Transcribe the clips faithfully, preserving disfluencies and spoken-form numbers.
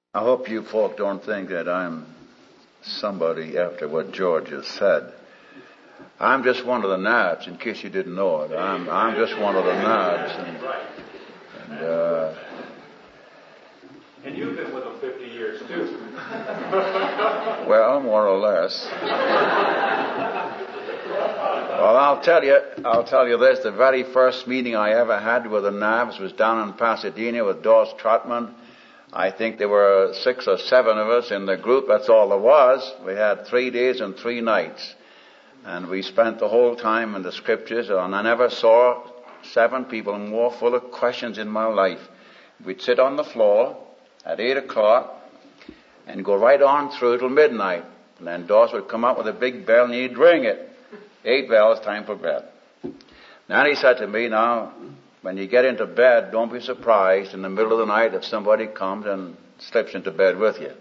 I hope you folk don't think that I'm somebody after what George has said. I'm just one of the Nabs, in case you didn't know it. I'm I'm just one of the Nabs. And, and, uh, and you've been with them fifty years, too. Well, more or less. Well, I'll tell you, I'll tell you this. The very first meeting I ever had with the Nabs was down in Pasadena with Dawes Trotman. I think there were six or seven of us in the group. That's all there was. We had three days and three nights. And we spent the whole time in the scriptures, and I never saw seven people more full of questions in my life. We'd sit on the floor at eight o'clock and go right on through till midnight. And then Dawes would come up with a big bell and he'd ring it. Eight bells, time for bed. Then he said to me, now, when you get into bed, don't be surprised in the middle of the night if somebody comes and slips into bed with you.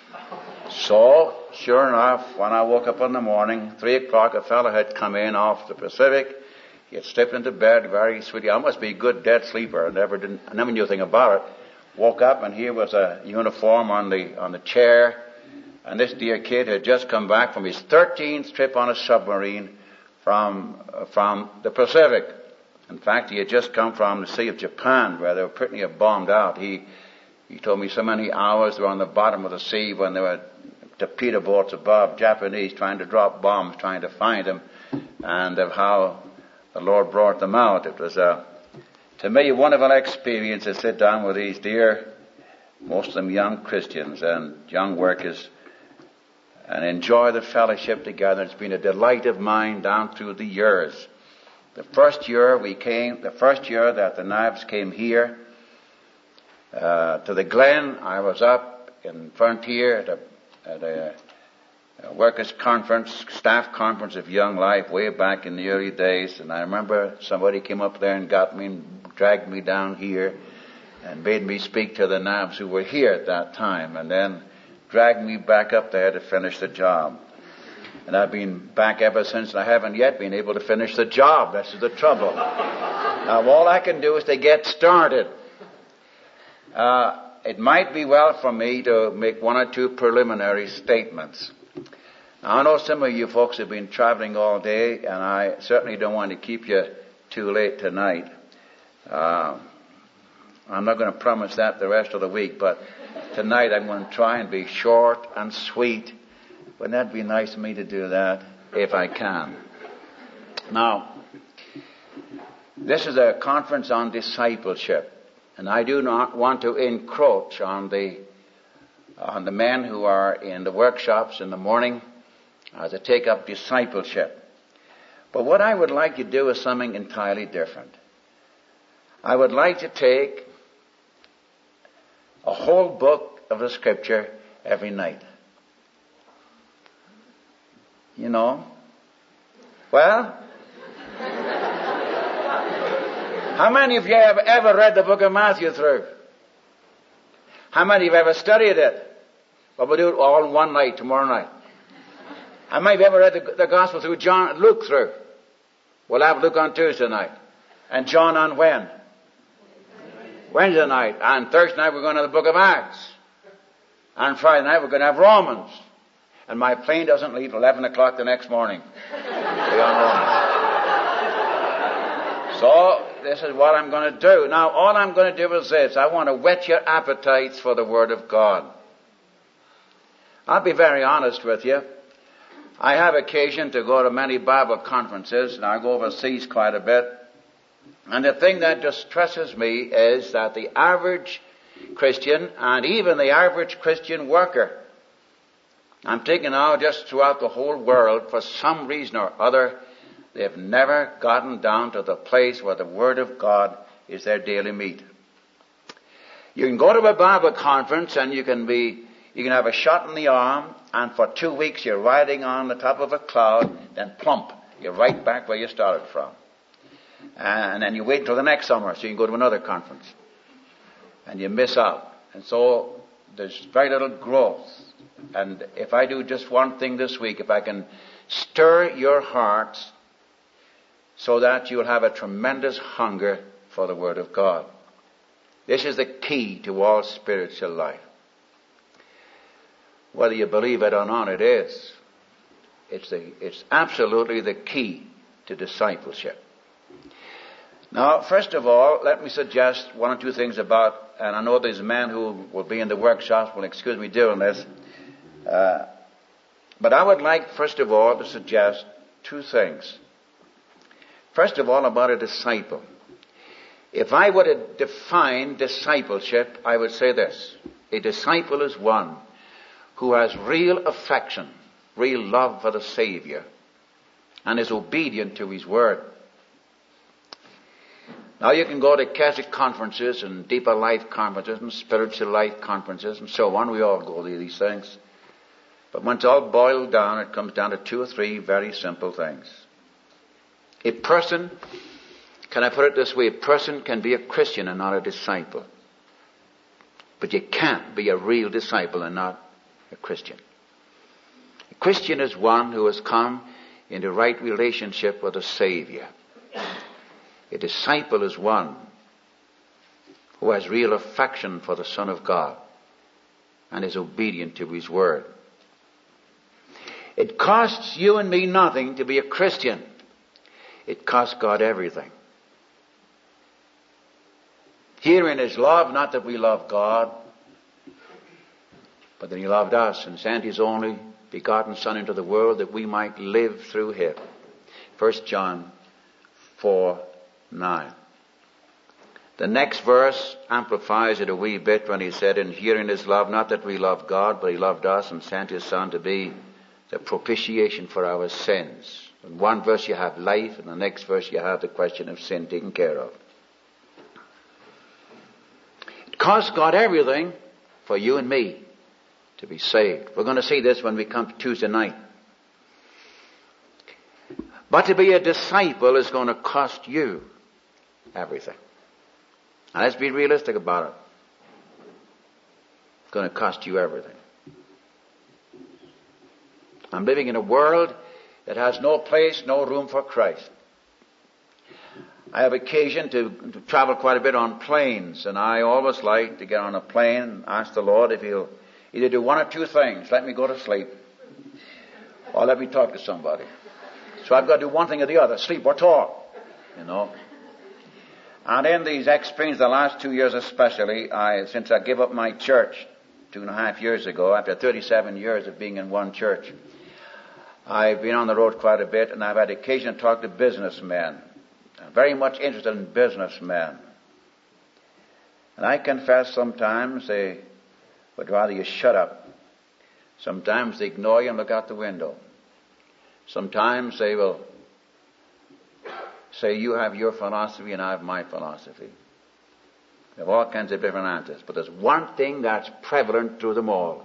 So, sure enough, when I woke up in the morning, three o'clock, a fellow had come in off the Pacific. He had slipped into bed very sweetly. I must be a good dead sleeper. I never didn't, I never knew anything about it. Woke up and here was a uniform on the on the chair. And this dear kid had just come back from his thirteenth trip on a submarine from uh, from the Pacific. In fact, he had just come from the Sea of Japan, where they were pretty bombed out. He he told me so many hours they were on the bottom of the sea when there were torpedo boats above, Japanese trying to drop bombs, trying to find him, and of how the Lord brought them out. It was, a, to me, a wonderful experience to sit down with these dear, most of them young Christians and young workers, and enjoy the fellowship together. It's been a delight of mine down through the years. The first year we came, the first year that the Nabs came here uh, to the Glen, I was up in Frontier at a, at a, a workers' conference, staff conference of Young Life way back in the early days, and I remember somebody came up there and got me and dragged me down here and made me speak to the Nabs who were here at that time, and then dragged me back up there to finish the job. And I've been back ever since, and I haven't yet been able to finish the job. This is the trouble. Now, all I can do is to get started. Uh, it might be well for me to make one or two preliminary statements. Now, I know some of you folks have been traveling all day, and I certainly don't want to keep you too late tonight. Uh, I'm not going to promise that the rest of the week, but tonight I'm going to try and be short and sweet. Wouldn't that be nice of me to do that, if I can? Now, this is a conference on discipleship, and I do not want to encroach on the on the men who are in the workshops in the morning uh, to take up discipleship. But what I would like to do is something entirely different. I would like to take a whole book of the Scripture every night. You know? Well, how many of you have ever read the book of Matthew through? How many have ever studied it? Well, we'll do it all in one night, tomorrow night. How many have ever read the, the Gospel through John, Luke through? We'll have Luke on Tuesday night. And John on when? Wednesday night. And Thursday night we're going to the book of Acts. And Friday night we're going to have Romans. And my plane doesn't leave at eleven o'clock the next morning. So, this is what I'm going to do. Now, all I'm going to do is this. I want to whet your appetites for the Word of God. I'll be very honest with you. I have occasion to go to many Bible conferences, and I go overseas quite a bit. And the thing that distresses me is that the average Christian, and even the average Christian worker, I'm thinking now just throughout the whole world, for some reason or other, they've never gotten down to the place where the Word of God is their daily meat. You can go to a Bible conference and you can be, you can have a shot in the arm, and for two weeks you're riding on the top of a cloud, then plump, you're right back where you started from. And then you wait until the next summer so you can go to another conference. And you miss out. And so there's very little growth. And if I do just one thing this week, if I can stir your hearts so that you'll have a tremendous hunger for the Word of God. This is the key to all spiritual life. whether you believe it or not, it is. It's, the, it's absolutely the key to discipleship. Now, first of all, let me suggest one or two things about, and I know these men who will be in the workshops will excuse me doing this, uh, but I would like, first of all, to suggest two things. First of all, about a disciple. If I were to define discipleship, I would say this. A disciple is one who has real affection, real love for the Savior, and is obedient to His Word. Now you can go to Keswick conferences and deeper life conferences and spiritual life conferences and so on. We all go to these things. But when it's all boiled down, it comes down to two or three very simple things. A person, can I put it this way, a person can be a Christian and not a disciple. But you can't be a real disciple and not a Christian. A Christian is one who has come into right relationship with the Savior. A disciple is one who has real affection for the Son of God and is obedient to His Word. It costs you and me nothing to be a Christian. It costs God everything. Herein is love, not that we love God, but that He loved us and sent His only begotten Son into the world that we might live through Him. First John four nine. The next verse amplifies it a wee bit when he said, "And herein is love, not that we love God, but He loved us and sent His Son to be the propitiation for our sins." In one verse you have life, and the next verse you have the question of sin taken care of. It costs God everything for you and me to be saved. We're going to see this when we come to Tuesday night. But to be a disciple is going to cost you everything. Now let's be realistic about it. It's going to cost you everything. I'm living in a world that has no place, no room for Christ. I have occasion to, to travel quite a bit on planes, and I always like to get on a plane and ask the Lord if He'll either do one or two things. Let me go to sleep, or let me talk to somebody. So I've got to do one thing or the other, sleep or talk, you know. And in these experiences, the last two years especially, I, since I gave up my church two and a half years ago, after thirty-seven years of being in one church, I've been on the road quite a bit, and I've had occasion to talk to businessmen. I'm very much interested in businessmen. And I confess sometimes they would rather you shut up. Sometimes they ignore you and look out the window. Sometimes they will say, you have your philosophy and I have my philosophy. They have all kinds of different answers. But there's one thing that's prevalent through them all.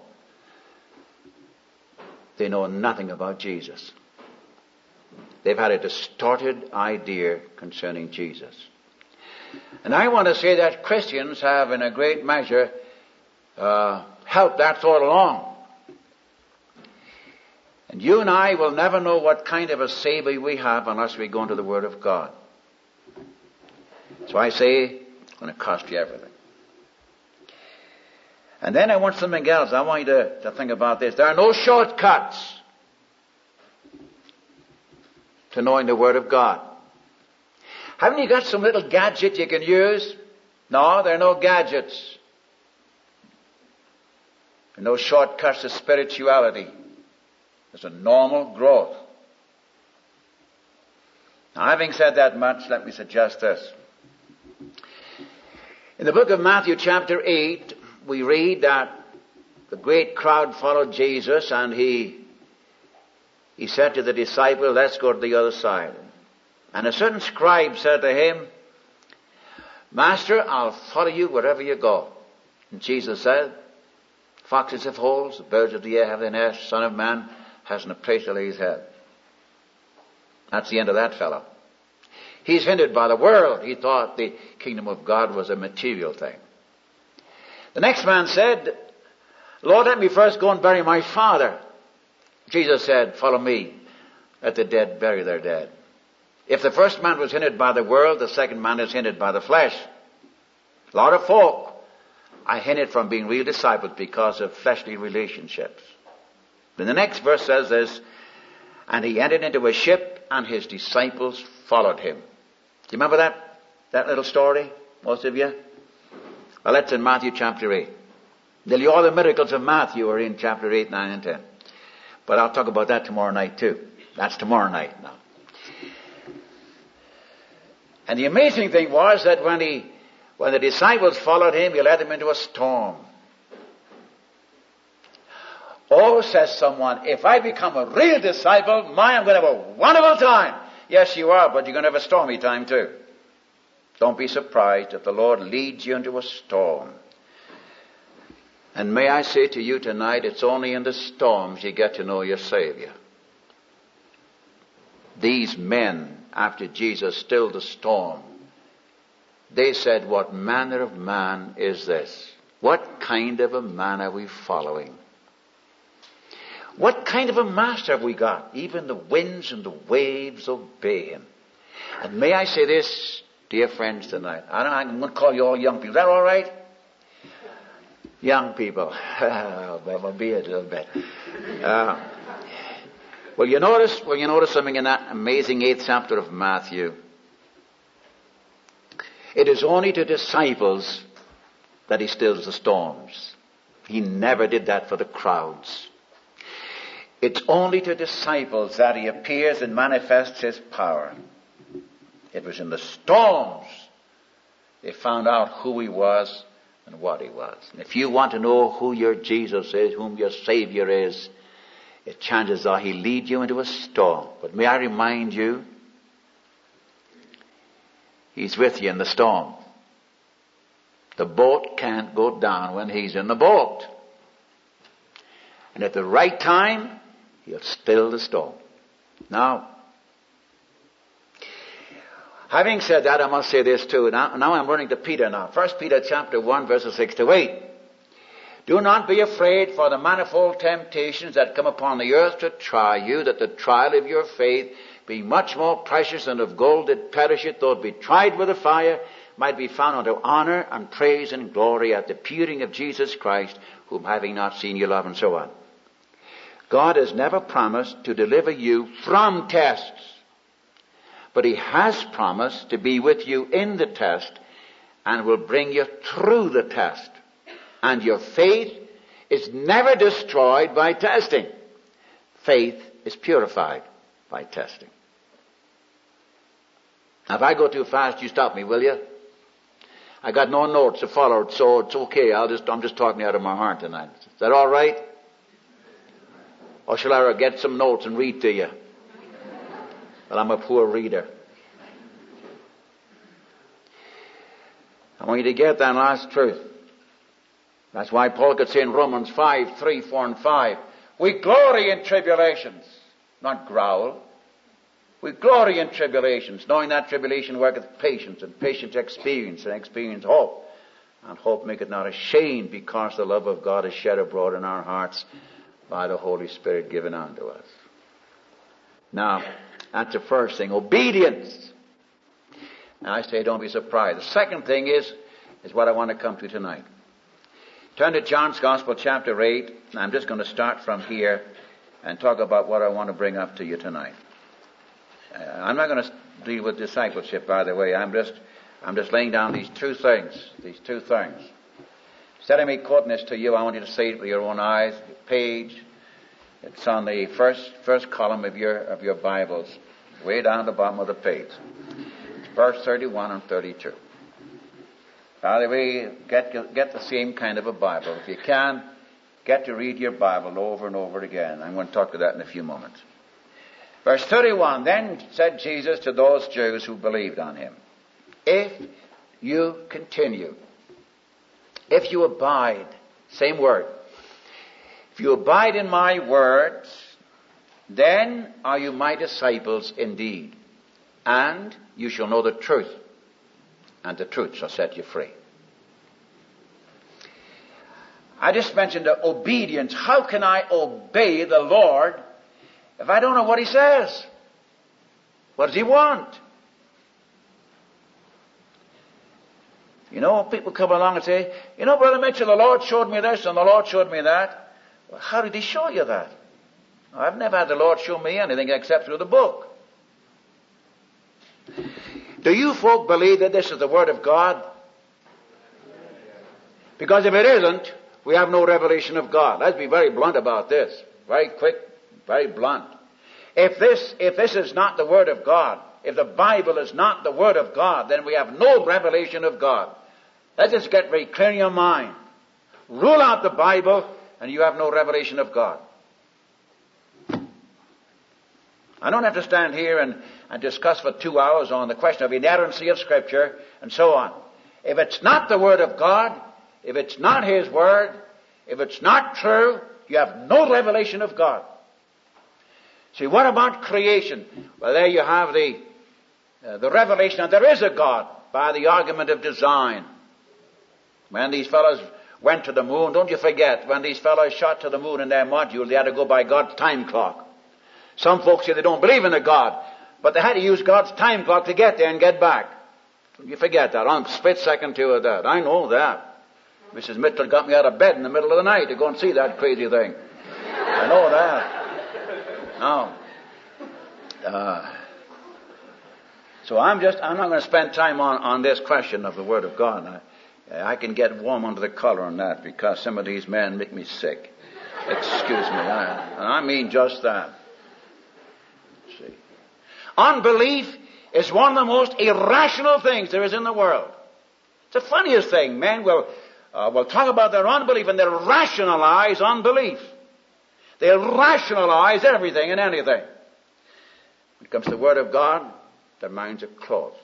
They know nothing about Jesus. They've had a distorted idea concerning Jesus. And I want to say that Christians have in a great measure uh, helped that thought along. And you and I will never know what kind of a Savior we have unless we go into the Word of God. So I say, it's going to cost you everything. And then I want something else. I want you to, to think about this. There are no shortcuts to knowing the Word of God. Haven't you got some little gadget you can use? No, there are no gadgets. There are no shortcuts to spirituality. There's a normal growth. Now, having said that much, let me suggest this. In the book of Matthew chapter eight, we read that the great crowd followed Jesus, and he he said to the disciple, let's go to the other side. And a certain scribe said to him, Master, I'll follow you wherever you go. And Jesus said, foxes have holes, the birds of the air have their nests, Son of Man hasn't a place to lay his head. That's the end of that fellow. He's hindered by the world. He thought the kingdom of God was a material thing. The next man said, Lord, let me first go and bury my father. Jesus said, follow me. Let the dead bury their dead. If the first man was hindered by the world, the second man is hindered by the flesh. A lot of folk are hindered from being real disciples because of fleshly relationships. Then the next verse says this, and he entered into a ship and his disciples followed him. Do you remember that, that little story, most of you? Well, that's in Matthew chapter eight. Nearly all the miracles of Matthew are in chapter eight, nine, and ten. But I'll talk about that tomorrow night too. That's tomorrow night now. And the amazing thing was that when he, when the disciples followed him, he led them into a storm. Oh, says someone, if I become a real disciple, my, I'm going to have a wonderful time. Yes, you are, but you're going to have a stormy time too. Don't be surprised if the Lord leads you into a storm. And may I say to you tonight, it's only in the storms you get to know your Savior. These men, after Jesus stilled the storm, they said, what manner of man is this? What kind of a man are we following? What kind of a master have we got? Even the winds and the waves obey him. And may I say this, dear friends, tonight. I don't, I'm going to call you all young people. Is that all right? Young people. I'll be a little bit. Uh, well, you notice, well, you notice something in that amazing eighth chapter of Matthew. It is only to disciples that he stills the storms. He never did that for the crowds. It's only to disciples that he appears and manifests his power. It was in the storms they found out who he was and what he was. And if you want to know who your Jesus is, whom your Savior is, it chances are he'll lead you into a storm. But may I remind you, he's with you in the storm. The boat can't go down when he's in the boat. And at the right time, he'll still the storm. Now, having said that, I must say this too. Now, now I'm running to Peter now. First Peter chapter one, verses six to eight. Do not be afraid for the manifold temptations that come upon the earth to try you, that the trial of your faith, being much more precious than of gold that perisheth, though it be tried with a fire, might be found unto honor and praise and glory at the appearing of Jesus Christ, whom having not seen you love, and so on. God has never promised to deliver you from tests, but he has promised to be with you in the test and will bring you through the test. And your faith is never destroyed by testing. Faith is purified by testing. Now, if I go too fast, you stop me, will you? I got no notes to follow, so it's okay. I'll just, I'm just talking out of my heart tonight. Is that all right? Or shall I get some notes and read to you? Well, I'm a poor reader. I want you to get that last truth. That's why Paul could say in Romans five, three, four, and five, we glory in tribulations, not growl. We glory in tribulations, knowing that tribulation worketh patience, and patience experience, and experience hope. And hope maketh not ashamed, because the love of God is shed abroad in our hearts by the Holy Spirit given unto us. Now, that's the first thing, obedience. Now I say don't be surprised. The second thing is, is what I want to come to tonight. Turn to John's Gospel, chapter eight, and I'm just going to start from here and talk about what I want to bring up to you tonight. Uh, I'm not going to deal with discipleship, by the way. I'm just, I'm just laying down these two things, these two things. Instead of me quoting this to you, I want you to see it with your own eyes. Page, it's on the first first column of your of your Bibles, way down the bottom of the page. It's verse thirty-one and thirty-two. By the way, get get the same kind of a Bible. If you can, get to read your Bible over and over again. I'm going to talk to that in a few moments. Verse thirty-one, then said Jesus to those Jews who believed on him, if you continue, if you abide, same word, if you abide in my words, then are you my disciples indeed, and you shall know the truth, and the truth shall set you free. I just mentioned the obedience. How can I obey the Lord if I don't know what he says? What does he want? You know, people come along and say, you know, Brother Mitchell, the Lord showed me this and the Lord showed me that. Well, how did he show you that? I've never had the Lord show me anything except through the book. Do you folk believe that this is the Word of God? Because if it isn't, we have no revelation of God. Let's be very blunt about this. Very quick, very blunt. If this, if this is not the Word of God, if the Bible is not the Word of God, then we have no revelation of God. Let's just get very clear in your mind. Rule out the Bible, and you have no revelation of God. I don't have to stand here and, and discuss for two hours on the question of inerrancy of Scripture and so on. If it's not the Word of God, if it's not His Word, if it's not true, you have no revelation of God. See, what about creation? Well, there you have the uh, the revelation that there is a God by the argument of design. When these fellows went to the moon, don't you forget, when these fellows shot to the moon in their module, they had to go by God's time clock. Some folks say they don't believe in a God, but they had to use God's time clock to get there and get back. Don't you forget that. On split second two of that. I know that. Missus Mitchell got me out of bed in the middle of the night to go and see that crazy thing. I know that. Now, uh, so I'm just, I'm not going to spend time on, on this question of the Word of God. I, I can get warm under the collar on that because some of these men make me sick. Excuse me. I, and I mean just that. See. Unbelief is one of the most irrational things there is in the world. It's the funniest thing. Men will, uh, will talk about their unbelief and they'll rationalize unbelief. They'll rationalize everything and anything. When it comes to the Word of God, their minds are closed.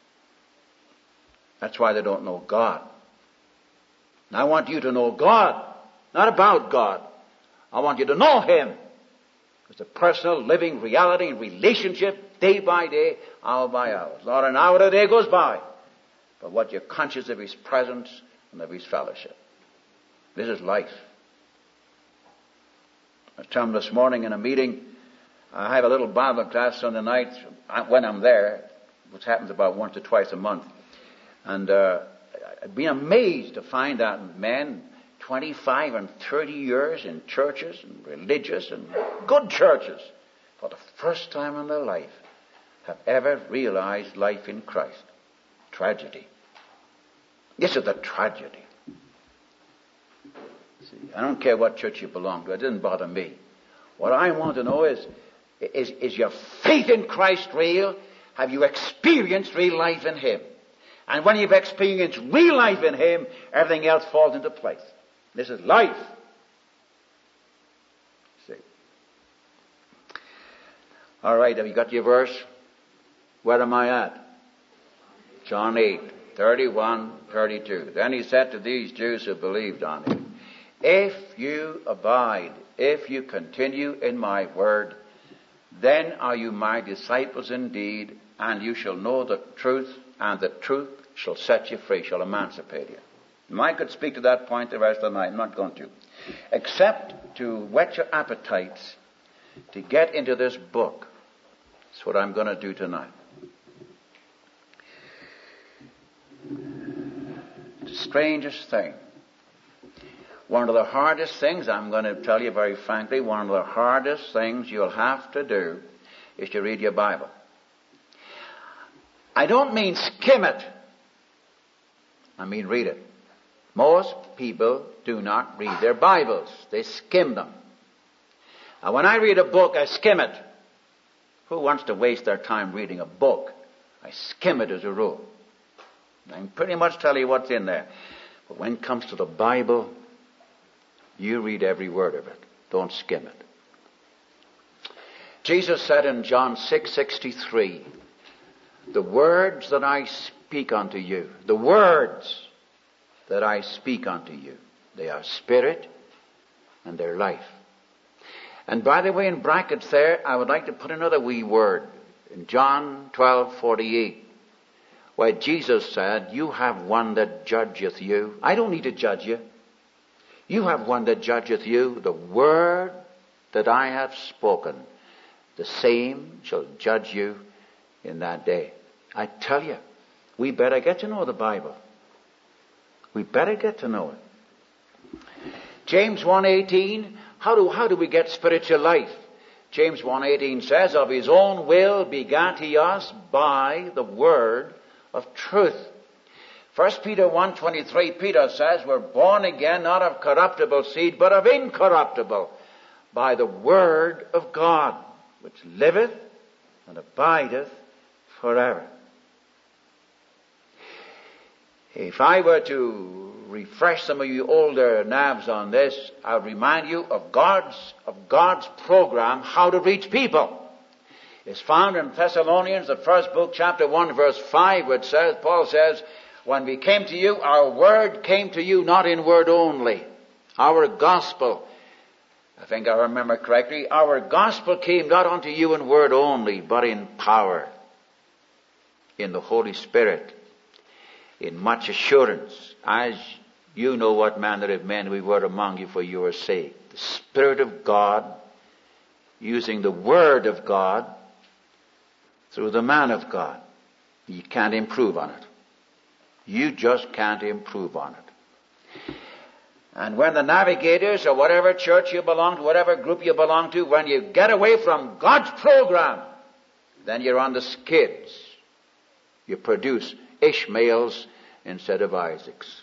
That's why they don't know God. And I want you to know God, not about God. I want you to know Him. It's a personal, living reality and relationship, day by day, hour by hour. Not an hour a day goes by, but what you're conscious of His presence and of His fellowship. This is life. I told him this morning in a meeting, I have a little Bible class Sunday night when I'm there, which happens about once or twice a month. And uh, I've been amazed to find that men, twenty-five and thirty years in churches and religious and good churches, for the first time in their life, have ever realized life in Christ. Tragedy. This is the tragedy. See, I don't care what church you belong to. It doesn't bother me. What I want to know is, is, is your faith in Christ real? Have you experienced real life in Him? And when you've experienced real life in Him, everything else falls into place. This is life. See. All right, have you got your verse? Where am I at? John eight, thirty-one, thirty-two. Then He said to these Jews who believed on Him, if you abide, if you continue in my word, then are you my disciples indeed, and you shall know the truth, and the truth shall set you free, shall emancipate you. And I could speak to that point the rest of the night. I'm not going to. Except to whet your appetites to get into this book. That's what I'm going to do tonight. The strangest thing. One of the hardest things, I'm going to tell you very frankly, one of the hardest things you'll have to do is to read your Bible. I don't mean skim it. I mean read it. Most people do not read their Bibles. They skim them. Now, when I read a book, I skim it. Who wants to waste their time reading a book? I skim it as a rule. I can pretty much tell you what's in there. But when it comes to the Bible, you read every word of it. Don't skim it. Jesus said in John six sixty-three, the words that I speak unto you, the words that I speak unto you, they are spirit and they're life. And by the way, in brackets there, I would like to put another wee word. In John twelve forty-eight, where Jesus said, you have one that judgeth you. I don't need to judge you. You have one that judgeth you. The word that I have spoken, the same shall judge you in that day. I tell you, we better get to know the Bible. We better get to know it. James one eighteen, how do, how do we get spiritual life? James one eighteen says, of his own will begat he us by the word of truth. First Peter one twenty-three, Peter says, we're born again not of corruptible seed, but of incorruptible, by the word of God, which liveth and abideth forever. If I were to refresh some of you older nabs on this, I would remind you of God's, of God's program, how to reach people. It's found in Thessalonians, the first book, chapter one, verse five, which says, Paul says, when we came to you, our word came to you not in word only. Our gospel, I think I remember correctly, our gospel came not unto you in word only, but in power, in the Holy Spirit, in much assurance, as you know what manner of men we were among you for your sake. The Spirit of God, using the Word of God, through the man of God. You can't improve on it. You just can't improve on it. And when the navigators, or whatever church you belong to, whatever group you belong to, when you get away from God's program, then you're on the skids. You produce Ishmaels instead of Isaacs.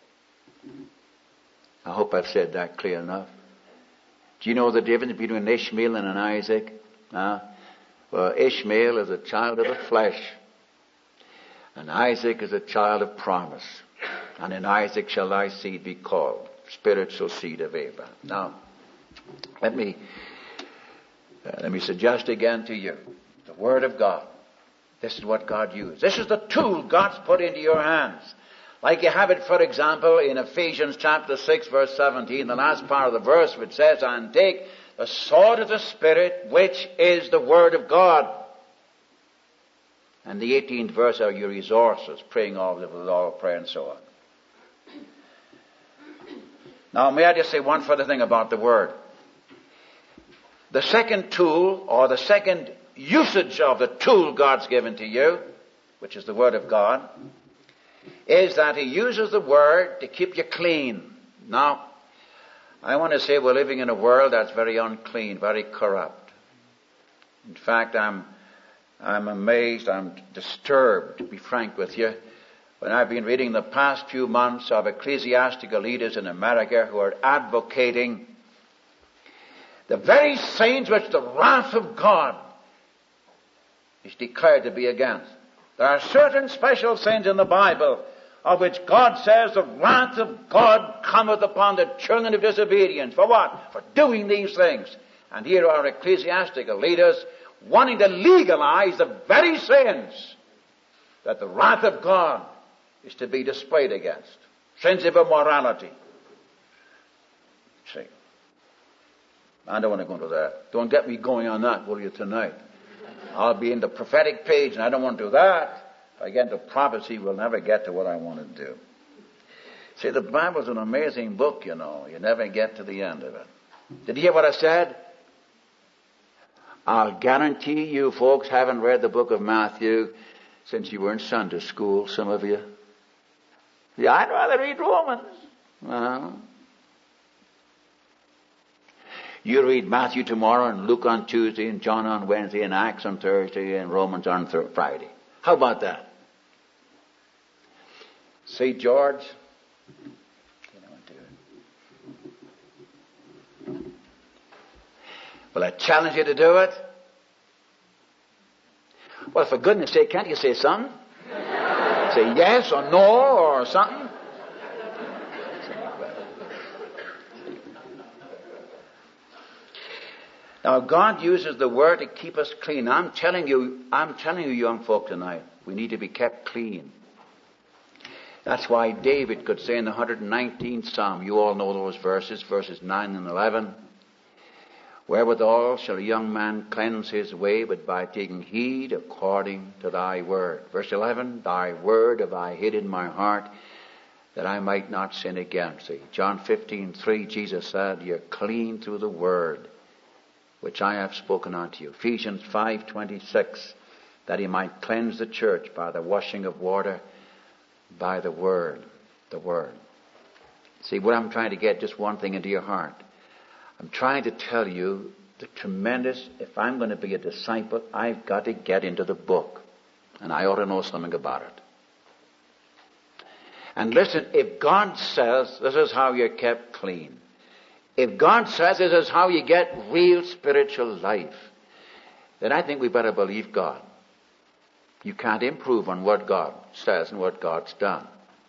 I hope I've said that clear enough. Do you know the difference between an Ishmael and an Isaac? Huh? Well, Ishmael is a child of the flesh, and Isaac is a child of promise. And in Isaac shall thy seed be called, spiritual seed of Abraham. Now, let me uh, let me suggest again to you the Word of God. This is what God used. This is the tool God's put into your hands. Like you have it, for example, in Ephesians chapter six, verse seventeen, the last part of the verse, which says, and take the sword of the Spirit, which is the Word of God. And the eighteenth verse are your resources, praying always with all prayer and so on. Now, may I just say one further thing about the Word. The second tool, or the second usage of the tool God's given to you, which is the Word of God, is that He uses the Word to keep you clean. Now, I want to say we're living in a world that's very unclean, very corrupt. In fact, I'm, I'm amazed, I'm disturbed, to be frank with you, when I've been reading the past few months of ecclesiastical leaders in America who are advocating the very sins which the wrath of God is declared to be against. There are certain special sins in the Bible of which God says the wrath of God cometh upon the children of disobedience. For what? For doing these things. And here are ecclesiastical leaders wanting to legalize the very sins that the wrath of God is to be displayed against. Sins of immorality. See, I don't want to go into that. Don't get me going on that, will you, tonight? I'll be in the prophetic page, and I don't want to do that. If I get into prophecy, we'll never get to what I want to do. See, the Bible's an amazing book, you know. You never get to the end of it. Did you hear what I said? I'll guarantee you folks haven't read the book of Matthew since you were in Sunday school, some of you. Yeah, I'd rather read Romans. Uh-huh. You read Matthew tomorrow, and Luke on Tuesday, and John on Wednesday, and Acts on Thursday, and Romans on th- Friday. How about that? See, George? You know, do it. Well, I challenge you to do it. Well, for goodness sake, can't you say something? Say yes or no or something. Now, God uses the Word to keep us clean. I'm telling you, I'm telling you, young folk tonight, we need to be kept clean. That's why David could say in the one hundred nineteenth Psalm, you all know those verses, verses nine and eleven, wherewithal shall a young man cleanse his way, but by taking heed according to thy word. Verse eleven, thy word have I hid in my heart, that I might not sin against thee. John fifteen three, Jesus said, you're clean through the word which I have spoken unto you. Ephesians five twenty-six, that he might cleanse the church by the washing of water, by the word, the word. See, what I'm trying to get, just one thing into your heart. I'm trying to tell you the tremendous, if I'm going to be a disciple, I've got to get into the book. And I ought to know something about it. And listen, if God says this is how you're kept clean, if God says this is how you get real spiritual life, then I think we better believe God. You can't improve on what God says and what God's done.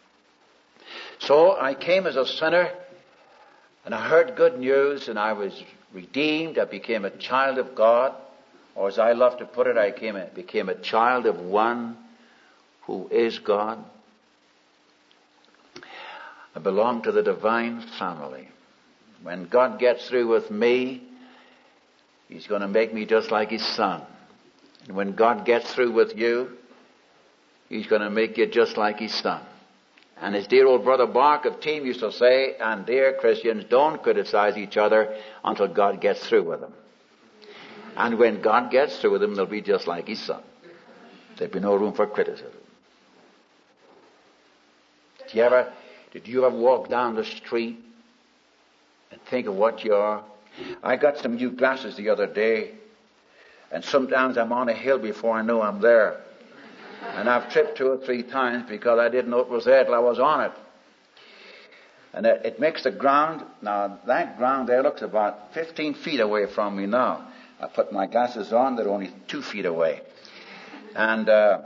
So I came as a sinner, and I heard good news, and I was redeemed. I became a child of God, or as I love to put it, I became a, became a child of one who is God. I belong to the divine family. When God gets through with me, He's going to make me just like His Son. And when God gets through with you, He's going to make you just like His Son. And as dear old brother Bark of Team used to say, and dear Christians, don't criticize each other until God gets through with them. And when God gets through with them, they'll be just like His Son. There'll be no room for criticism. Did you ever, did you ever walk down the street and think of what you are? I got some new glasses the other day, and sometimes I'm on a hill before I know I'm there. And I've tripped two or three times because I didn't know it was there till I was on it. And it, it makes the ground, now that ground there looks about fifteen feet away from me now. I put my glasses on, they're only two feet away. And uh,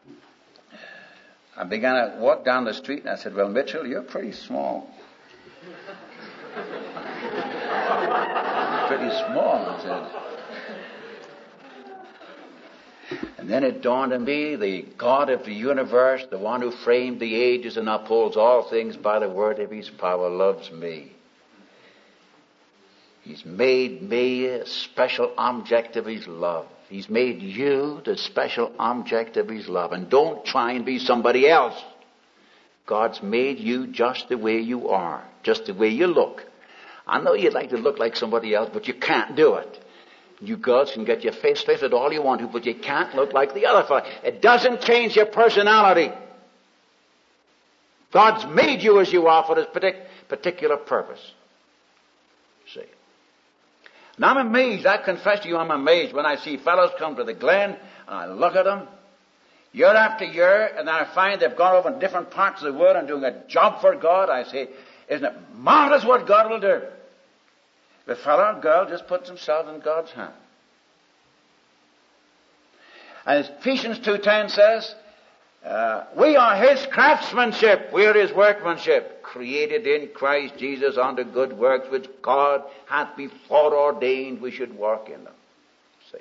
I began to walk down the street, and I said, well, Mitchell, you're pretty small. Pretty small, I said. And then it dawned on me, the God of the universe, the one who framed the ages and upholds all things by the word of His power, loves me. He's made me a special object of His love. He's made you the special object of His love. And don't try and be somebody else. God's made you just the way you are, just the way you look. I know you'd like to look like somebody else, but you can't do it. You girls can get your face lifted all you want to, but you can't look like the other fellow. It doesn't change your personality. God's made you as you are for this partic- particular purpose. See? And I'm amazed, I confess to you, I'm amazed when I see fellows come to the Glen, and I look at them, year after year, and I find they've gone over in different parts of the world and doing a job for God. I say, isn't it marvelous what God will do? The fellow or girl just puts himself in God's hand. And as Ephesians two ten says, uh, we are His craftsmanship, we are His workmanship, created in Christ Jesus unto good works, which God hath before ordained we should walk in them. See?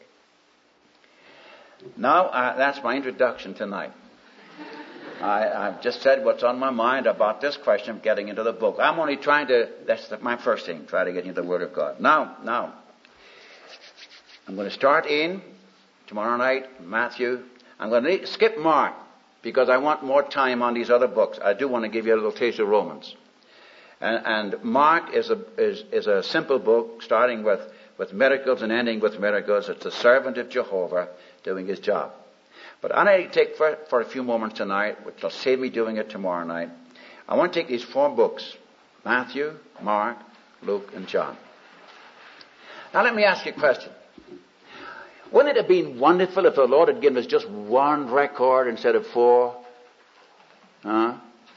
Now, uh, that's my introduction tonight. I, I've just said what's on my mind about this question of getting into the book. I'm only trying to, that's the, my first thing, try to get into the Word of God. Now, now, I'm going to start in tomorrow night, Matthew. I'm going to skip Mark because I want more time on these other books. I do want to give you a little taste of Romans. And, and Mark is a, is, is a simple book starting with, with miracles and ending with miracles. It's the servant of Jehovah doing his job. But I need to take for, for a few moments tonight, which will save me doing it tomorrow night. I want to take these four books, Matthew, Mark, Luke, and John. Now let me ask you a question. Wouldn't it have been wonderful if the Lord had given us just one record instead of four? Huh?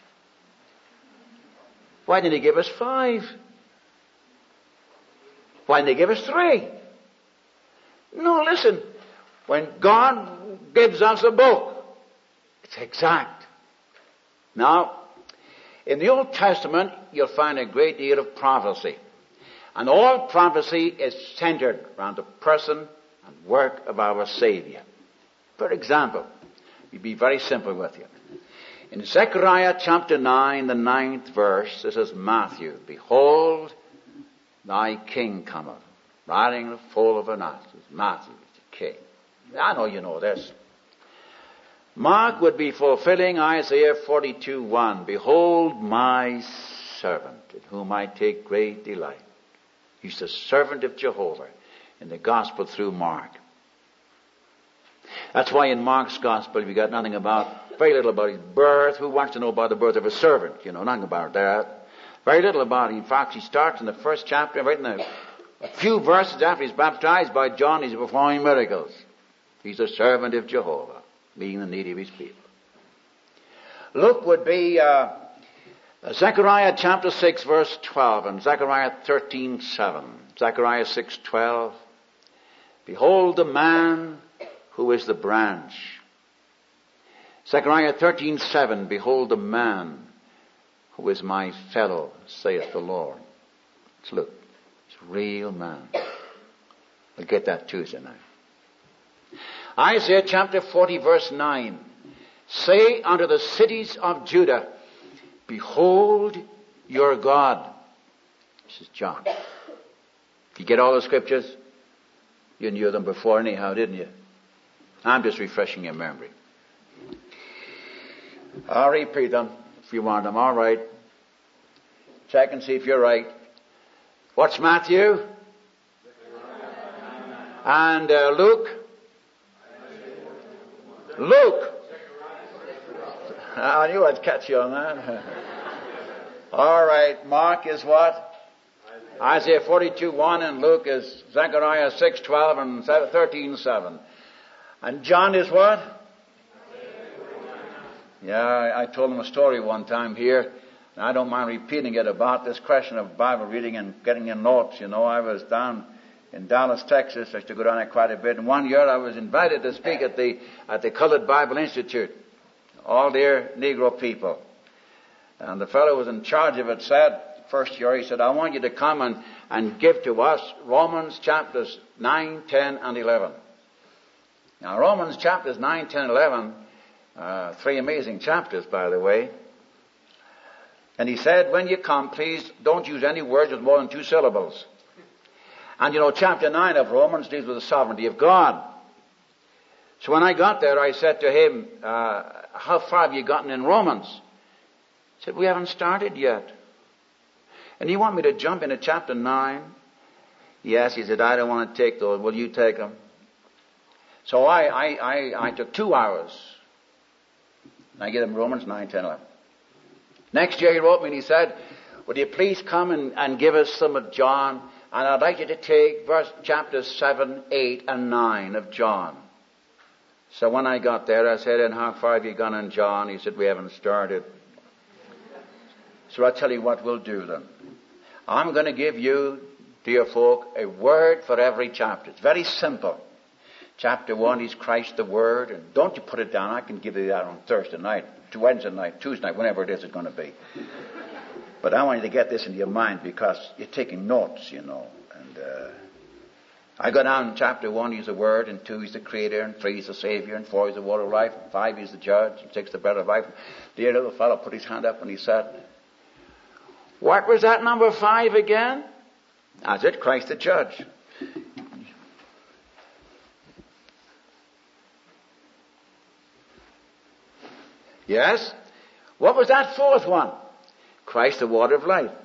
Why didn't He give us five? Why didn't He give us three? No, listen. When God gives us a book, it's exact. Now, in the Old Testament, you'll find a great deal of prophecy. And all prophecy is centered around the person and work of our Savior. For example, we'll be very simple with you. In Zechariah chapter nine, the ninth verse, this is Matthew. Behold, thy king cometh, riding the foal of an ass. Matthew is the king. I know you know this. Mark would be fulfilling Isaiah forty-two one. Behold my servant, in whom I take great delight. He's the servant of Jehovah in the gospel through Mark. That's why in Mark's gospel we got nothing about, very little about his birth. Who wants to know about the birth of a servant? You know, nothing about that. Very little about it. In fact, he starts in the first chapter, right in the A few verses after he's baptized by John, he's performing miracles. He's a servant of Jehovah, meeting the need of his people. Luke would be uh, Zechariah chapter six, verse twelve, and Zechariah thirteen, seven. Zechariah six, twelve. Behold the man who is the branch. Zechariah thirteen, seven. Behold the man who is my fellow, saith the Lord. It's Luke. It's a real man. We'll get that Tuesday night. Isaiah chapter forty, verse nine. Say unto the cities of Judah, behold your God. This is John. You get all the scriptures? You knew them before anyhow, didn't you? I'm just refreshing your memory. I'll repeat them if you want them. All right. Check and see if you're right. What's Matthew? And uh, Luke? Luke. I knew I'd catch you on that. All right. Mark is what? Isaiah forty-two, one, and Luke is Zechariah six, twelve, and thirteen, seven. And John is what? Yeah, I, I told him a story one time here, and I don't mind repeating it about this question of Bible reading and getting in notes. You know, I was down in Dallas, Texas. I used to go down there quite a bit. And one year I was invited to speak at the at the Colored Bible Institute. All dear Negro people. And the fellow who was in charge of it said, first year, he said, I want you to come and, and give to us Romans chapters nine, ten, and eleven. Now, Romans chapters nine, ten, eleven, uh, three amazing chapters, by the way. And he said, when you come, please don't use any words with more than two syllables. And you know, chapter nine of Romans deals with the sovereignty of God. So when I got there, I said to him, uh, how far have you gotten in Romans? He said, we haven't started yet. And you want me to jump into chapter nine? Yes, he said, I don't want to take those. Will you take them? So I, I, I, I took two hours. And I gave him Romans nine, ten, eleven. Next year he wrote me and he said, would you please come and, and give us some of John? And I'd like you to take verse chapters seven, eight, and nine of John. So when I got there, I said, and how far have you gone in John? He said, we haven't started. So I'll tell you what we'll do then. I'm going to give you, dear folk, a word for every chapter. It's very simple. Chapter one is Christ the Word. And don't you put it down. I can give you that on Thursday night, Wednesday night, Tuesday night, whenever it is it's going to be. But I want you to get this into your mind because you're taking notes, you know. And uh, I go down in chapter one, he's the Word, and two, he's the Creator, and three, he's the Savior, and four, he's the water of life, and five, he's the Judge, and six, the bread of life. The dear little fellow put his hand up and he said, what was that number five again? I said, Christ the Judge. Yes? What was that fourth one? Christ the water of life.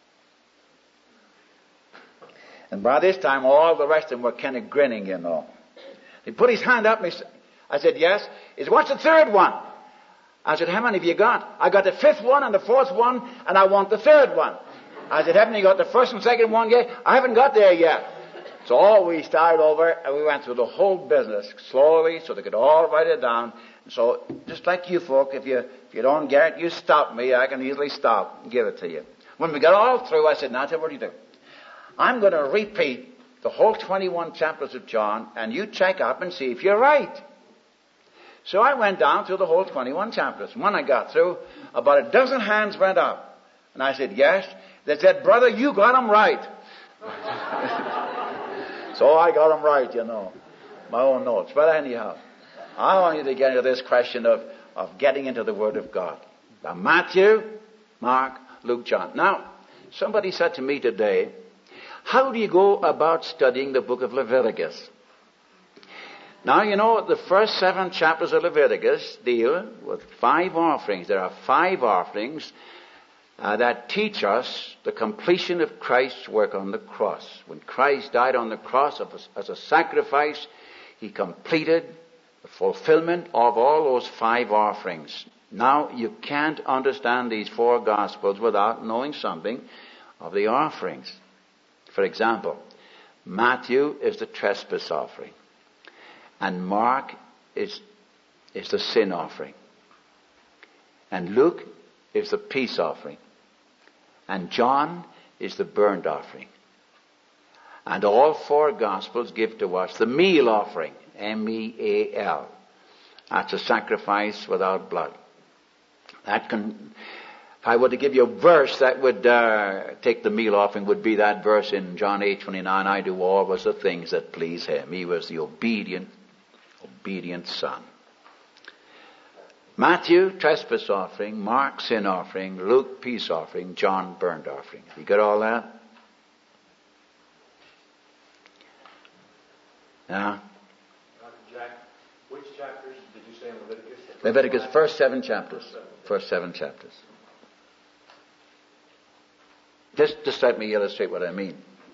And by this time, all the rest of them were kind of grinning, you know. He put his hand up and he, I said, yes. He said, what's the third one? I said, how many have you got? I got the fifth one and the fourth one, and I want the third one. I said, haven't you got the first and second one yet? I haven't got there yet. So all we started over, and we went through the whole business slowly so they could all write it down. So just like you folk, if you if you don't get it, you stop me. I can easily stop and give it to you. When we got all through, I said, now tell what do you do? I'm going to repeat the whole twenty-one chapters of John, and you check up and see if you're right. So I went down through the whole twenty-one chapters. And when I got through, about a dozen hands went up. And I said, yes. They said, brother, you got them right. So I got them right, you know. My own notes. But anyhow, I want you to get into this question of, of getting into the Word of God. Now, Matthew, Mark, Luke, John. Now, somebody said to me today, how do you go about studying the book of Leviticus? Now, you know, the first seven chapters of Leviticus deal with five offerings. There are five offerings uh, that teach us the completion of Christ's work on the cross. When Christ died on the cross as a sacrifice, he completed the fulfillment of all those five offerings. Now, you can't understand these four Gospels without knowing something of the offerings. For example, Matthew is the trespass offering. And Mark is, is the sin offering. And Luke is the peace offering. And John is the burnt offering. And all four Gospels give to us the meal offering, M E A L. That's a sacrifice without blood. That can, if I were to give you a verse that would uh, take the meal offering, would be that verse in John eight twenty-nine, I do always the things that please him. He was the obedient, obedient son. Matthew, trespass offering. Mark, sin offering. Luke, peace offering. John, burnt offering. You got all that? Yeah. Jack, which chapters did you say in Leviticus? Leviticus, first seven chapters. First seven chapters. Just, just let me illustrate what I mean.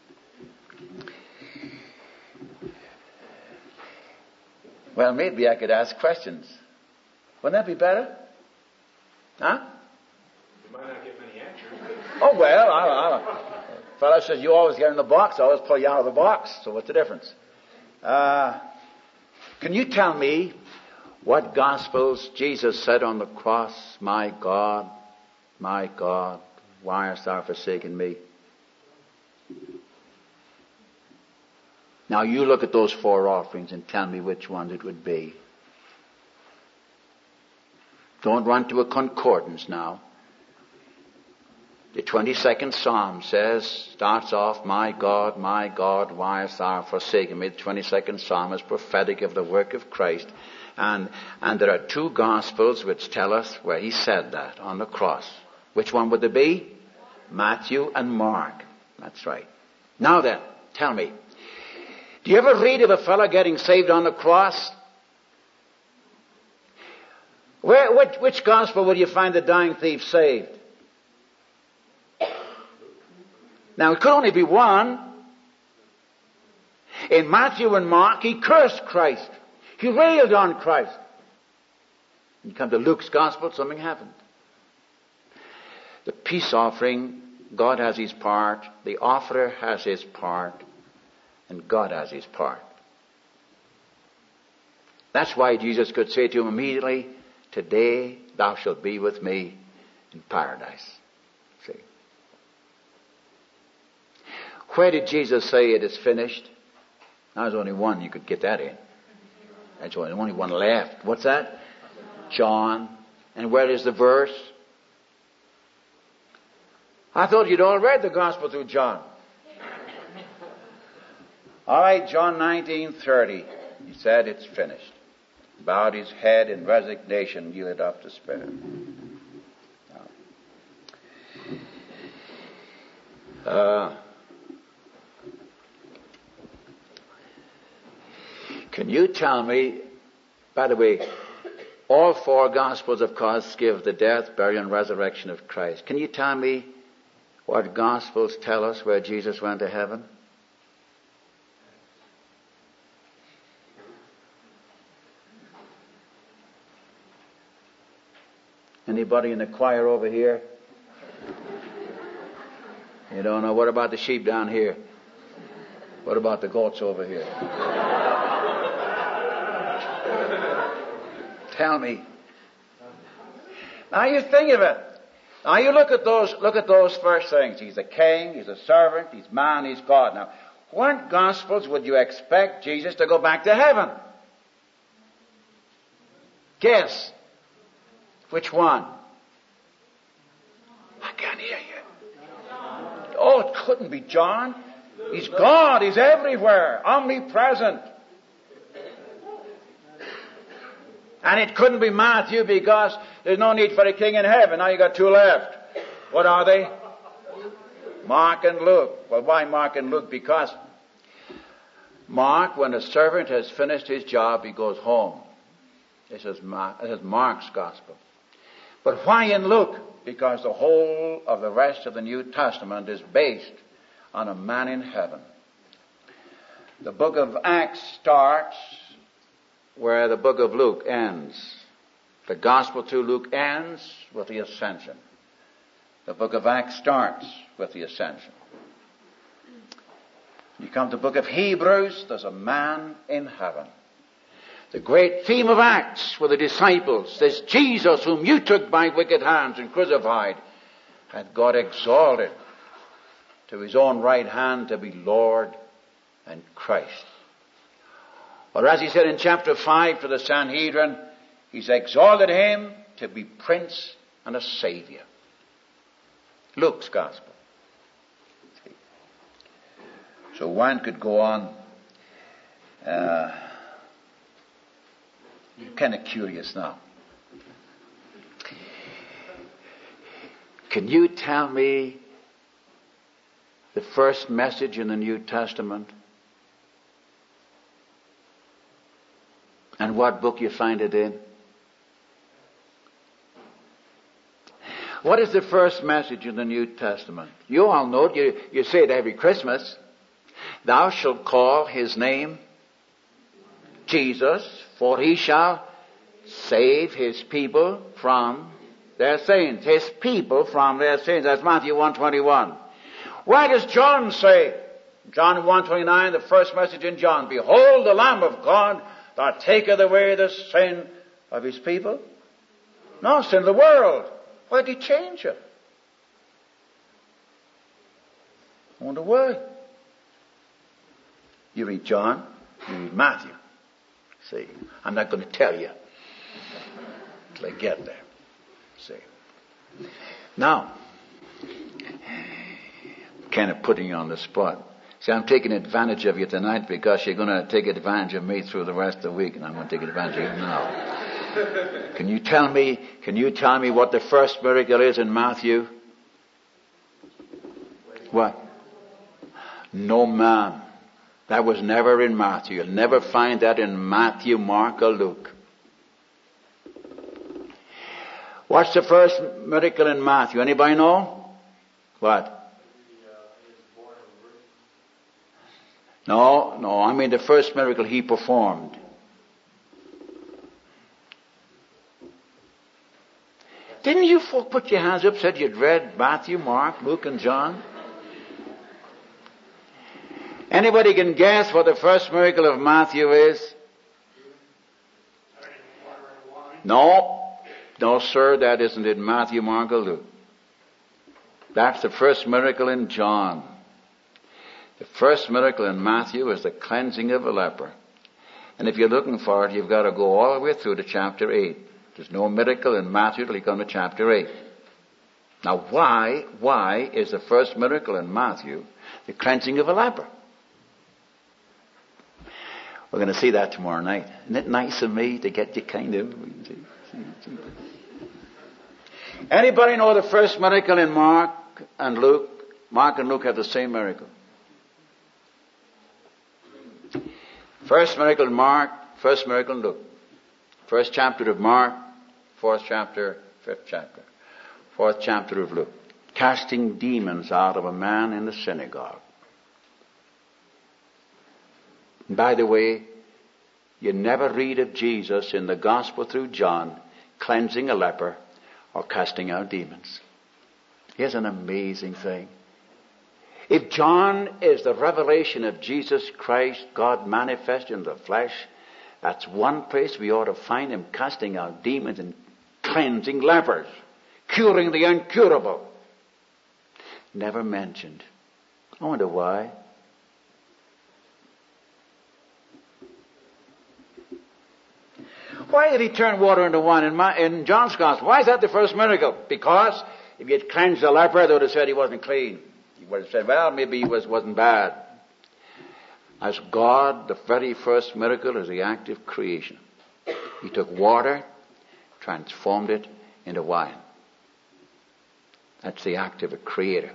Well, maybe I could ask questions. Wouldn't that be better? Huh? You might not get many answers. Oh, well, I, I, fellow says you always get in the box. I always pull you out of the box. So what's the difference? Uh, can you tell me what Gospels Jesus said on the cross, my God, my God, why hast thou forsaken me? Now you look at those four offerings and tell me which ones it would be. Don't run to a concordance now. The twenty-second Psalm says, starts off, my God, my God, why hast thou forsaken me? The twenty-second Psalm is prophetic of the work of Christ. And, and there are two Gospels which tell us where he said that on the cross. Which one would there be? Matthew and Mark. That's right. Now then, tell me, do you ever read of a fellow getting saved on the cross? Where, which, which Gospel would you find the dying thief saved? Now, it could only be one. In Matthew and Mark, he cursed Christ. He railed on Christ. When you come to Luke's Gospel, something happened. The peace offering, God has his part, the offerer has his part, and God has his part. That's why Jesus could say to him immediately, today thou shalt be with me in paradise. See? Where did Jesus say it is finished? Now there's only one, you could get that in. There's only one left. What's that? John. And where is the verse? I thought you'd all read the Gospel through John. All right, John nineteen thirty. He said it's finished. Bowed his head in resignation, yielded up despair. Uh, can you tell me, by the way, all four Gospels, of course, give the death, burial, and resurrection of Christ. Can you tell me what Gospels tell us where Jesus went to heaven? Anybody in the choir over here? You don't know. What about the sheep down here? What about the goats over here? Tell me. Now you think of it. Now you look at those, look at those first things. He's a king, he's a servant, he's man, he's God. Now, what Gospels would you expect Jesus to go back to heaven? Guess. Which one? I can't hear you. Oh, it couldn't be John. He's God. He's everywhere. Omnipresent. And it couldn't be Matthew because there's no need for a king in heaven. Now you got two left. What are they? Mark and Luke. Well, why Mark and Luke? Because Mark, when a servant has finished his job, he goes home. This is, Mark, this is Mark's Gospel. But why in Luke? Because the whole of the rest of the New Testament is based on a man in heaven. The book of Acts starts where the book of Luke ends. The Gospel to Luke ends with the Ascension. The book of Acts starts with the Ascension. You come to the book of Hebrews, there's a man in heaven. The great theme of Acts for the disciples, this Jesus whom you took by wicked hands and crucified, had God exalted to his own right hand to be Lord and Christ. Or as he said in chapter five to the Sanhedrin, he's exalted him to be Prince and a Savior. Luke's Gospel. So one could go on. Uh, kind of curious now. Can you tell me the first message in the New Testament? And what book you find it in? What is the first message in the New Testament? You all know it. You, you say it every Christmas. Thou shalt call his name Jesus, for he shall save his people from their sins. His people from their sins. That's Matthew one twenty-one. Why does John say, John one twenty-nine, the first message in John, behold the Lamb of God that taketh away the sin of his people? No, sin of the world. Why did he change it? I wonder why. You read John, you read Matthew. See, I'm not going to tell you till I get there. See. Now, kind of putting you on the spot. See, I'm taking advantage of you tonight because you're going to take advantage of me through the rest of the week, and I'm going to take advantage of you now. Can you tell me, can you tell me what the first miracle is in Matthew? What? No, ma'am. That was never in Matthew. You'll never find that in Matthew, Mark, or Luke. What's the first miracle in Matthew? Anybody know? What? No, no, I mean the first miracle he performed. Didn't you folk put your hands up, said you'd read Matthew, Mark, Luke, and John? Anybody can guess what the first miracle of Matthew is? No, no, sir, that isn't in Matthew, Mark, or Luke. That's the first miracle in John. The first miracle in Matthew is the cleansing of a leper. And if you're looking for it, you've got to go all the way through to chapter eight. There's no miracle in Matthew till you come to chapter eight. Now why, why is the first miracle in Matthew the cleansing of a leper? We're going to see that tomorrow night. Isn't it nice of me to get you kind of... Anybody know the first miracle in Mark and Luke? Mark and Luke have the same miracle. First miracle in Mark, first miracle in Luke. First chapter of Mark, fourth chapter, fifth chapter. Fourth chapter of Luke. Casting demons out of a man in the synagogue. And by the way, you never read of Jesus in the gospel through John cleansing a leper or casting out demons. Here's an amazing thing. If John is the revelation of Jesus Christ, God manifest in the flesh, that's one place we ought to find him casting out demons and cleansing lepers, curing the incurable. Never mentioned. I wonder why. Why did he turn water into wine in, my, in John's gospel? Why is that the first miracle? Because if he had cleansed the leper, they would have said he wasn't clean. He would have said, well, maybe he was, wasn't bad. As God, the very first miracle is the act of creation. He took water, transformed it into wine. That's the act of a creator.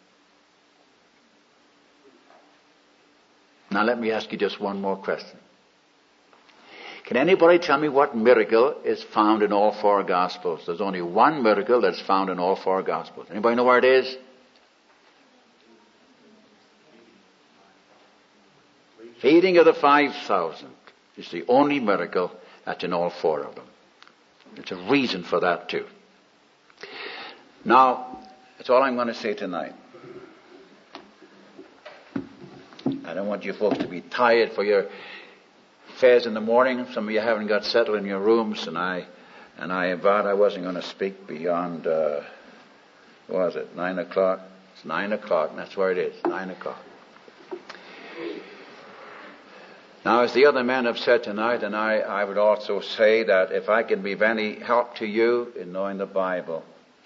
Now let me ask you just one more question. Can anybody tell me what miracle is found in all four Gospels? There's only one miracle that's found in all four Gospels. Anybody know where it is? Feeding of the five thousand is the only miracle that's in all four of them. There's a reason for that too. Now, that's all I'm going to say tonight. I don't want you folks to be tired for your fares in the morning. Some of you haven't got settled in your rooms, and I and I vowed I wasn't going to speak beyond, uh, what was it, nine o'clock? It's nine o'clock, and that's where it is, nine o'clock. Now, as the other men have said tonight, and I, I would also say that if I can be of any help to you in knowing the Bible,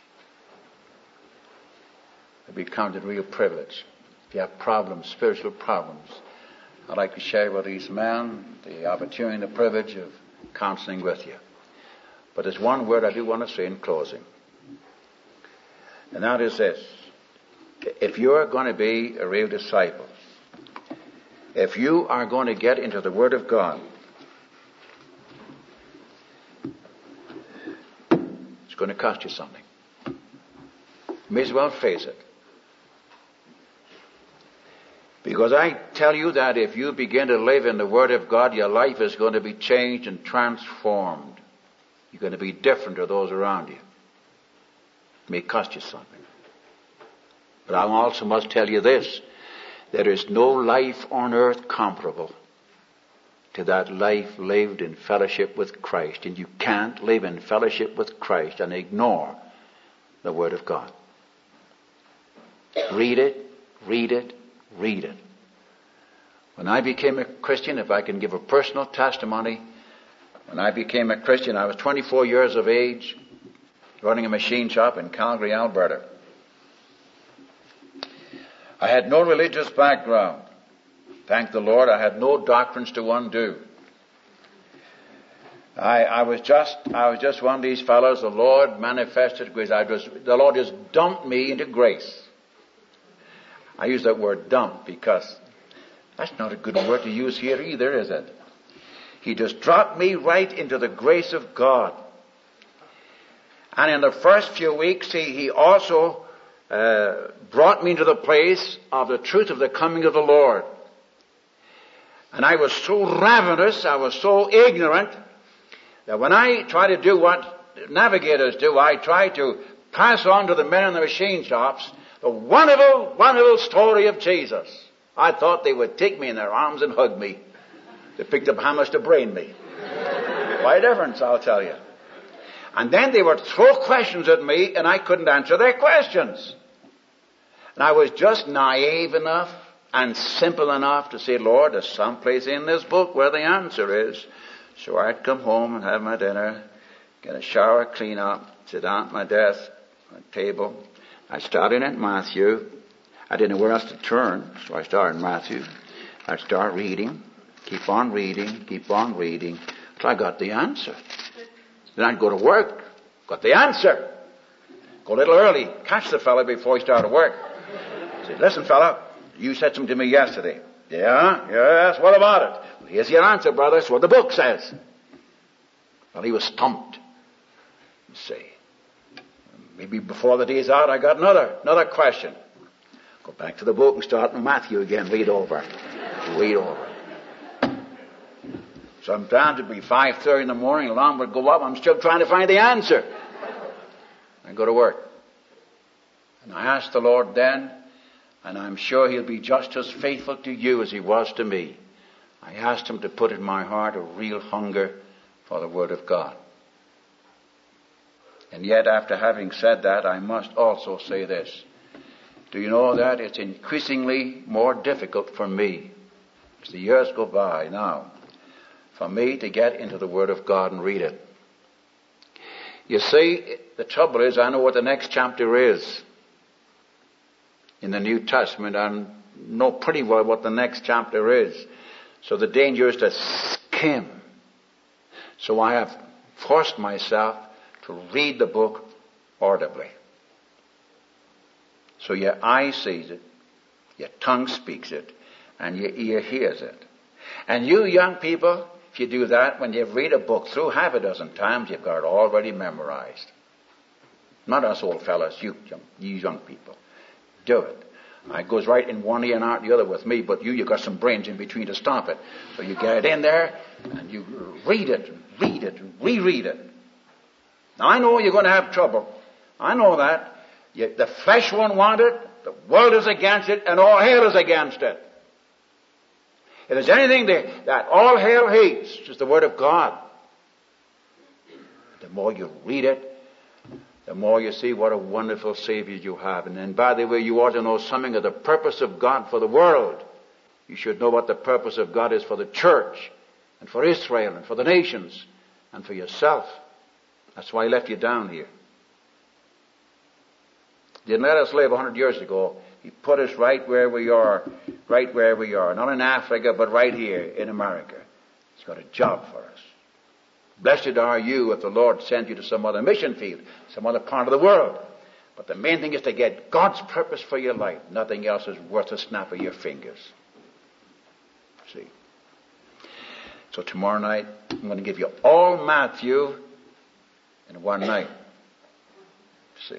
it'd be counted real privilege. If you have problems, spiritual problems, I'd like to share with these men the opportunity and the privilege of counseling with you. But there's one word I do want to say in closing. And that is this. If you're going to be a real disciple, if you are going to get into the Word of God, it's going to cost you something. You may as well face it. Because I tell you that if you begin to live in the Word of God, your life is going to be changed and transformed. You're going to be different to those around you. It may cost you something. But I also must tell you this. There is no life on earth comparable to that life lived in fellowship with Christ. And you can't live in fellowship with Christ and ignore the Word of God. Read it, read it, read it. When I became a Christian, if I can give a personal testimony, when I became a Christian, I was twenty-four years of age, running a machine shop in Calgary, Alberta. I had no religious background. Thank the Lord, I had no doctrines to undo. I, I was just, I was just one of these fellows. The Lord manifested grace. I was, the Lord just dumped me into grace. I use that word dump because that's not a good word to use here either, is it? He just dropped me right into the grace of God. And in the first few weeks, he, he also uh, brought me to the place of the truth of the coming of the Lord. And I was so ravenous, I was so ignorant, that when I try to do what navigators do, I try to pass on to the men in the machine shops the wonderful, wonderful story of Jesus. I thought they would take me in their arms and hug me. They picked up hammers to brain me. Quite a difference, I'll tell you. And then they would throw questions at me, and I couldn't answer their questions. And I was just naive enough and simple enough to say, Lord, there's some place in this book where the answer is. So I'd come home and have my dinner, get a shower, clean up, sit down at my desk, my table. I started at Matthew. I didn't know where else to turn, so I started in Matthew. I'd start reading, keep on reading, keep on reading, till I got the answer. Then I'd go to work, got the answer. Go a little early, catch the fella before he started work. I said, listen fella, you said something to me yesterday. Yeah, yes, what about it? Well, here's your answer, brother, it's what the book says. Well, he was stumped. You see. Maybe before the day's out, I got another, another question. Go back to the book and start in Matthew again, read over. Read over. Sometimes it'd be five thirty in the morning, alarm would go up, I'm still trying to find the answer. I go to work. And I asked the Lord then, and I'm sure He'll be just as faithful to you as He was to me. I asked Him to put in my heart a real hunger for the Word of God. And yet, after having said that, I must also say this. Do you know that it's increasingly more difficult for me, as the years go by now, for me to get into the Word of God and read it. You see, the trouble is, I know what the next chapter is in the New Testament, and know pretty well what the next chapter is. So the danger is to skim. So I have forced myself to read the book audibly. So your eye sees it, your tongue speaks it, and your ear hears it. And you young people, if you do that, when you read a book through half a dozen times, you've got it already memorized. Not us old fellas, you young, you young people. Do it. It goes right in one ear and out the other with me, but you, you've got some brains in between to stop it. So you get it in there, and you read it, and read it, and reread it. Now I know you're going to have trouble. I know that. You, the flesh won't want it, the world is against it, and all hell is against it. If there's anything that, that all hell hates, it's the Word of God. The more you read it, the more you see what a wonderful Savior you have. And then, by the way, you ought to know something of the purpose of God for the world. You should know what the purpose of God is for the church, and for Israel, and for the nations, and for yourself. That's why He left you down here. He didn't let us live a hundred years ago. He put us right where we are, right where we are. Not in Africa, but right here in America. He's got a job for us. Blessed are you if the Lord sends you to some other mission field, some other part of the world. But the main thing is to get God's purpose for your life. Nothing else is worth a snap of your fingers. See? So tomorrow night, I'm going to give you all Matthew in one night. See?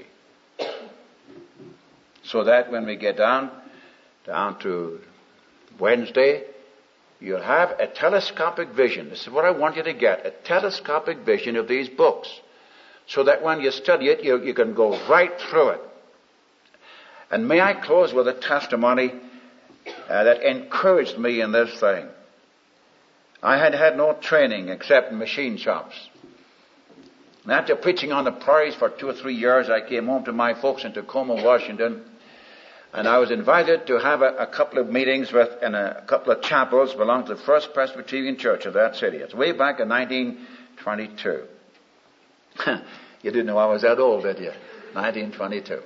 So that when we get down, down to Wednesday, you'll have a telescopic vision. This is what I want you to get, a telescopic vision of these books. So that when you study it, you, you can go right through it. And may I close with a testimony uh, that encouraged me in this thing. I had had no training except in machine shops. And after preaching on the prairies for two or three years, I came home to my folks in Tacoma, Washington. And I was invited to have a, a couple of meetings with, in a, a couple of chapels belonging to the First Presbyterian Church of that city. It's way back in nineteen twenty-two. You didn't know I was that old, did you? nineteen twenty-two.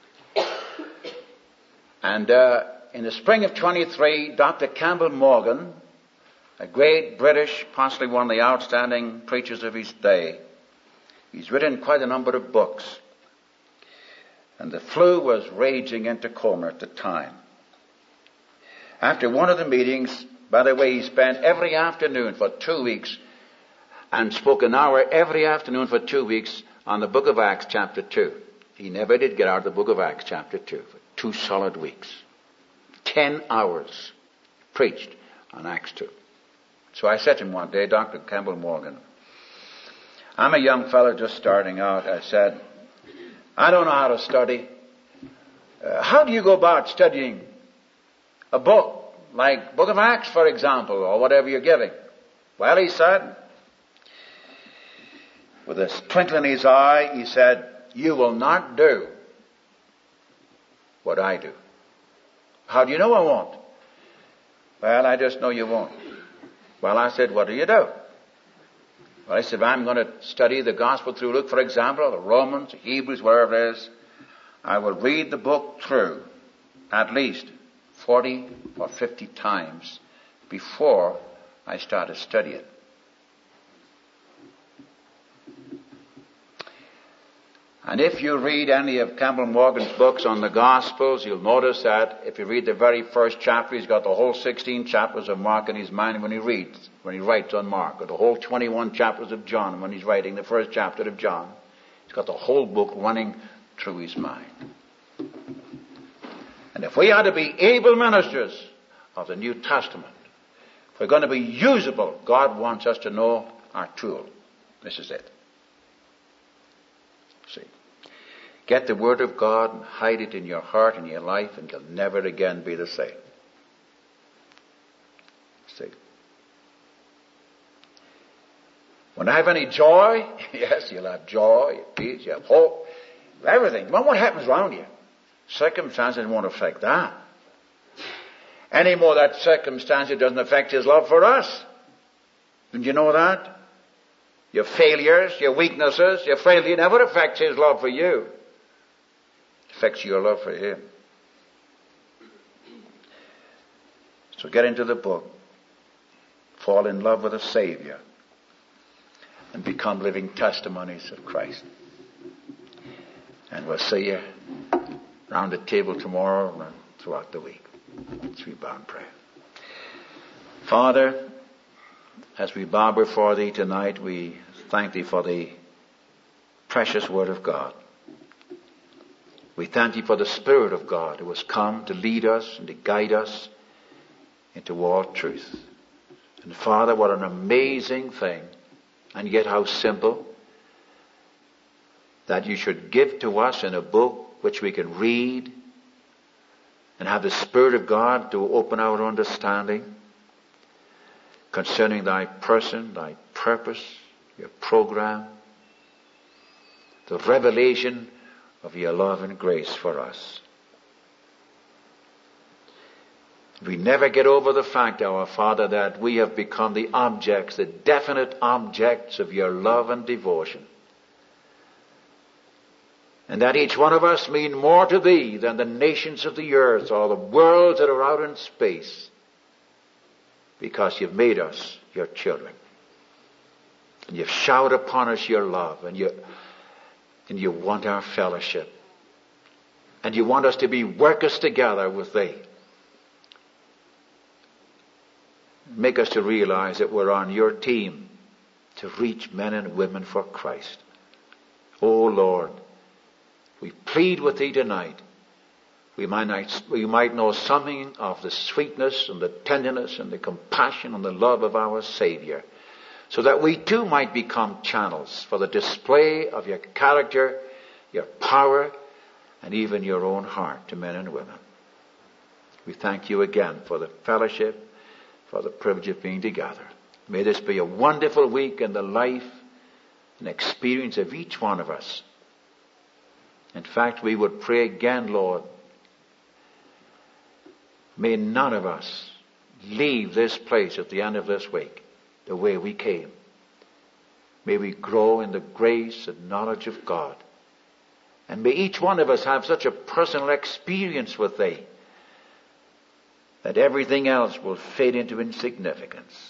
And uh, in the spring of twenty-three, Doctor Campbell Morgan, a great British, possibly one of the outstanding preachers of his day, he's written quite a number of books. And the flu was raging in Tacoma at the time. After one of the meetings, by the way, he spent every afternoon for two weeks and spoke an hour every afternoon for two weeks on the book of Acts chapter two. He never did get out of the book of Acts chapter two for two solid weeks. Ten hours preached on Acts two. So I said to him one day, Doctor Campbell Morgan, I'm a young fellow just starting out. I said, I don't know how to study. Uh, how do you go about studying a book, like Book of Acts, for example, or whatever you're giving? Well, he said, with a twinkle in his eye, he said, you will not do what I do. How do you know I won't? Well, I just know you won't. Well, I said, what do you do? Well, I said, I'm going to study the Gospel through Luke, for example, or Romans, or Hebrews, wherever it is. I will read the book through at least forty or fifty times before I start to study it. And if you read any of Campbell Morgan's books on the Gospels, you'll notice that if you read the very first chapter, he's got the whole sixteen chapters of Mark in his mind when he reads, when he writes on Mark, or the whole twenty-one chapters of John when he's writing the first chapter of John. He's got the whole book running through his mind. And if we are to be able ministers of the New Testament, if we're going to be usable, God wants us to know our tool. This is it. See. Get the Word of God and hide it in your heart and your life, and you'll never again be the same. See. When I have any joy, yes, you'll have joy, peace, you have hope, everything. Well, what happens around you? Circumstances won't affect that. Any more that circumstance doesn't affect His love for us. Didn't you know that? Your failures, your weaknesses, your frailty never affects His love for you. It affects your love for Him. So get into the book. Fall in love with the Savior. And become living testimonies of Christ. And we'll see you around the table tomorrow and throughout the week. Let's we bow in prayer. Father, as we bow before Thee tonight, we thank Thee for the precious Word of God. We thank Thee for the Spirit of God who has come to lead us and to guide us into all truth. And Father, what an amazing thing, and yet how simple, that You should give to us in a book which we can read and have the Spirit of God to open our understanding. concerning thy person, thy purpose, your program, the revelation of your love and grace for us. We never get over the fact, our Father, that we have become the objects, the definite objects of your love and devotion. And that each one of us mean more to thee than the nations of the earth or the worlds that are out in space, because you've made us your children. And you've showered upon us your love, and you, and you want our fellowship. And you want us to be workers together with thee. Make us to realize that we're on your team to reach men and women for Christ. Oh Lord, we plead with thee tonight. We might, not, we might know something of the sweetness and the tenderness and the compassion and the love of our Savior, so that we too might become channels for the display of your character, your power, and even your own heart to men and women. We thank you again for the fellowship, for the privilege of being together. May this be a wonderful week in the life and experience of each one of us. In fact, we would pray again, Lord, may none of us leave this place at the end of this week the way we came. May we grow in the grace and knowledge of God. And may each one of us have such a personal experience with thee that everything else will fade into insignificance.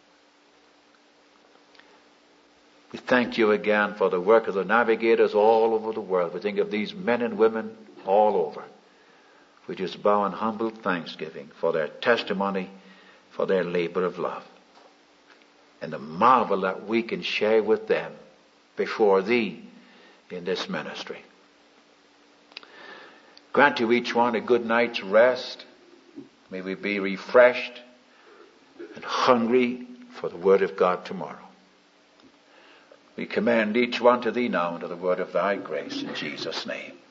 We thank you again for the work of the navigators all over the world. We think of these men and women all over. We just bow in humble thanksgiving for their testimony, for their labor of love, and the marvel that we can share with them before thee in this ministry. Grant to each one a good night's rest. May we be refreshed and hungry for the word of God tomorrow. We commend each one to thee now under the word of thy grace in Jesus' name.